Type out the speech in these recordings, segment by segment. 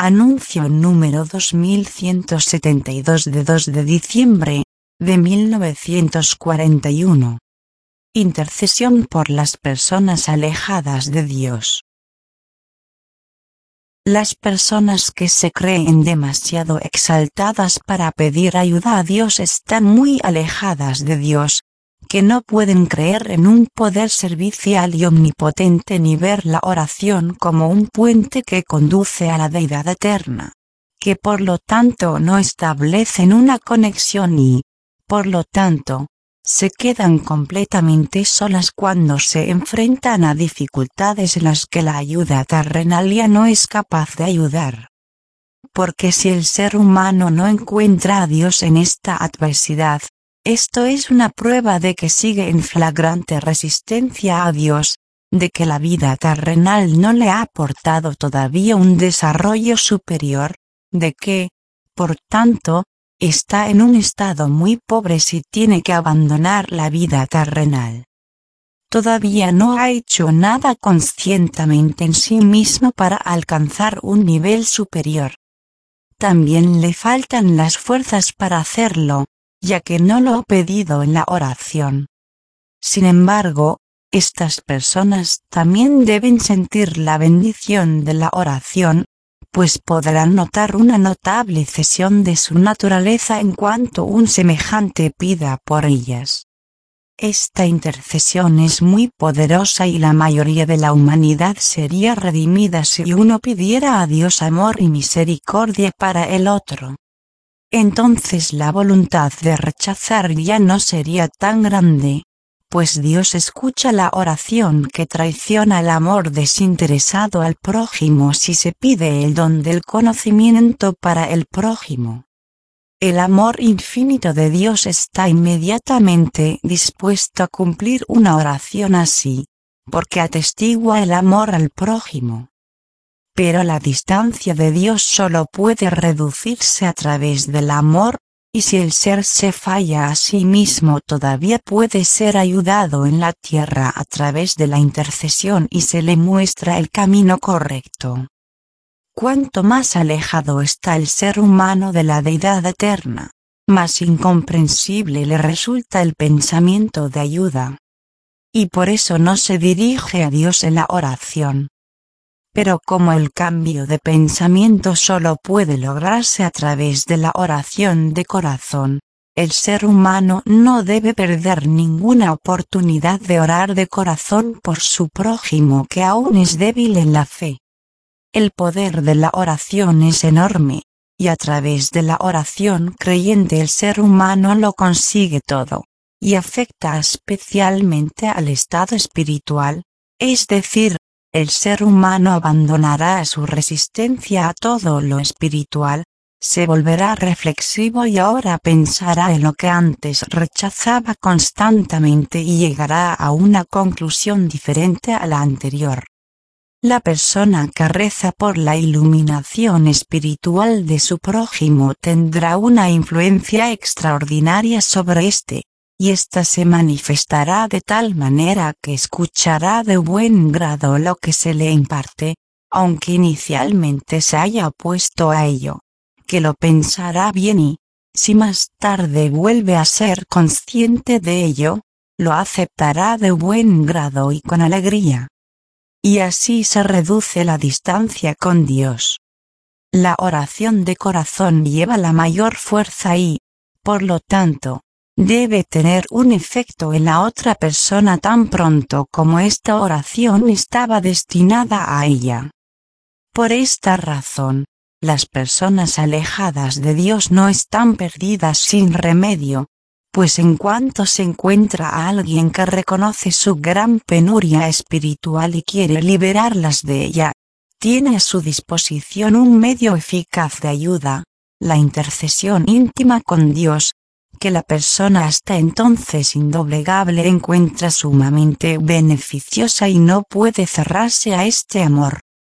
Anuncio número 2172 de 2 de diciembre de 1941. Intercesión por las personas alejadas de Dios. Las personas que se creen demasiado exaltadas para pedir ayuda a Dios están muy alejadas de Dios, que no pueden creer en un poder servicial y omnipotente ni ver la oración como un puente que conduce a la deidad eterna, que por lo tanto no establecen una conexión y, por lo tanto, se quedan completamente solas cuando se enfrentan a dificultades en las que la ayuda terrenal ya no es capaz de ayudar. Porque si el ser humano no encuentra a Dios en esta adversidad, esto es una prueba de que sigue en flagrante resistencia a Dios, de que la vida terrenal no le ha aportado todavía un desarrollo superior, de que, por tanto, está en un estado muy pobre si tiene que abandonar la vida terrenal. Todavía no ha hecho nada conscientemente en sí mismo para alcanzar un nivel superior. También le faltan las fuerzas para hacerlo, ya que no lo ha pedido en la oración. Sin embargo, estas personas también deben sentir la bendición de la oración, pues podrán notar una notable cesión de su naturaleza en cuanto un semejante pida por ellas. Esta intercesión es muy poderosa y la mayoría de la humanidad sería redimida si uno pidiera a Dios amor y misericordia para el otro. Entonces la voluntad de rechazar ya no sería tan grande, pues Dios escucha la oración que traiciona el amor desinteresado al prójimo si se pide el don del conocimiento para el prójimo. El amor infinito de Dios está inmediatamente dispuesto a cumplir una oración así, porque atestigua el amor al prójimo. Pero la distancia de Dios solo puede reducirse a través del amor, y si el ser se falla a sí mismo todavía puede ser ayudado en la tierra a través de la intercesión y se le muestra el camino correcto. Cuanto más alejado está el ser humano de la deidad eterna, más incomprensible le resulta el pensamiento de ayuda. Y por eso no se dirige a Dios en la oración. Pero como el cambio de pensamiento solo puede lograrse a través de la oración de corazón, el ser humano no debe perder ninguna oportunidad de orar de corazón por su prójimo que aún es débil en la fe. El poder de la oración es enorme, y a través de la oración creyente el ser humano lo consigue todo, y afecta especialmente al estado espiritual, es decir, el ser humano abandonará su resistencia a todo lo espiritual, se volverá reflexivo y ahora pensará en lo que antes rechazaba constantemente y llegará a una conclusión diferente a la anterior. La persona que reza por la iluminación espiritual de su prójimo tendrá una influencia extraordinaria sobre éste, y ésta se manifestará de tal manera que escuchará de buen grado lo que se le imparte, aunque inicialmente se haya opuesto a ello, que lo pensará bien y, si más tarde vuelve a ser consciente de ello, lo aceptará de buen grado y con alegría. Y así se reduce la distancia con Dios. La oración de corazón lleva la mayor fuerza y, por lo tanto, debe tener un efecto en la otra persona tan pronto como esta oración estaba destinada a ella. Por esta razón, las personas alejadas de Dios no están perdidas sin remedio, pues en cuanto se encuentra a alguien que reconoce su gran penuria espiritual y quiere liberarlas de ella, tiene a su disposición un medio eficaz de ayuda, la intercesión íntima con Dios, que la persona hasta entonces indoblegable encuentra sumamente beneficiosa y no puede cerrarse a este amor.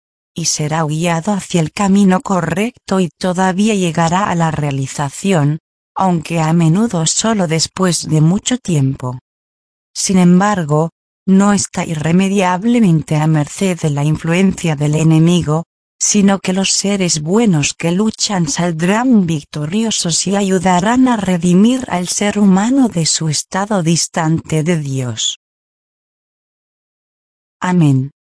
Y será guiado hacia el camino correcto y todavía llegará a la realización, aunque a menudo solo después de mucho tiempo. Sin embargo, no está irremediablemente a merced de la influencia del enemigo, sino que los seres buenos que luchan saldrán victoriosos y ayudarán a redimir al ser humano de su estado distante de Dios. Amén.